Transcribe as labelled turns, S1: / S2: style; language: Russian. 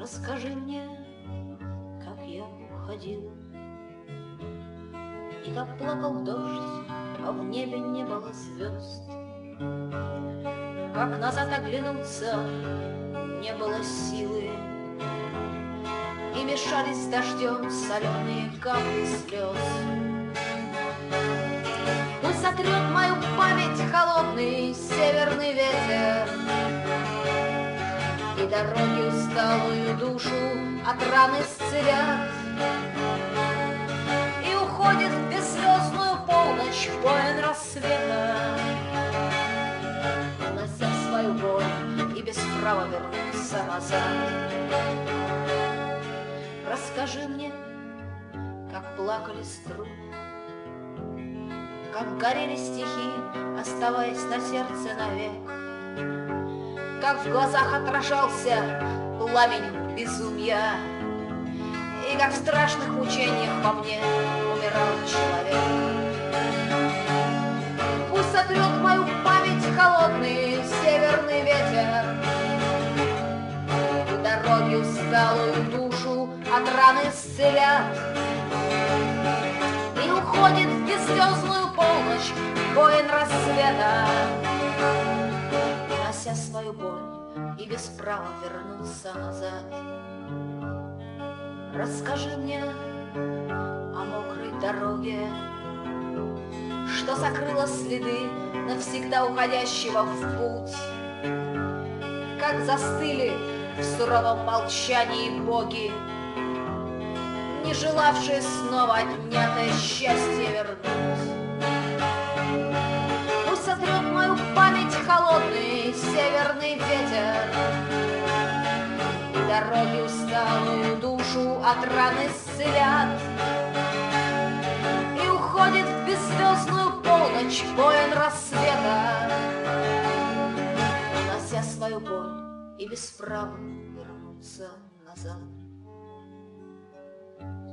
S1: Расскажи мне, как я уходил, и как плакал дождь, а в небе не было звезд. Как назад оглянуться не было силы, и мешались с дождем соленые капли слез. Пусть сотрет мою память холодный северный ветер, и дороги усталую душу от ран исцелят. И уходит в беззвездную полночь воин рассвета, унося свою боль и без права вернуться назад. Расскажи мне, как плакали струны, как горели стихи, оставаясь на сердце навек, как в глазах отражался пламень безумия, и как в страшных мучениях во мне умирал человек. Пусть сотрет мою память холодный северный ветер, и дороги усталую душу от ран исцелят. И уходит в беззвездную полночь воин рассвета, унося свою боль и без права вернуться назад. Расскажи мне о мокрой дороге, что закрыла следы навсегда уходящего в путь, как застыли в суровом молчании боги, не желавшие снова отнятое счастье вернуть. Пусть сотрет мою память холодный северный ветер, и дороги усталую душу от ран исцелят. И уходит в беззвездную полночь воин рассвета, унося свою боль и без права вернуться назад.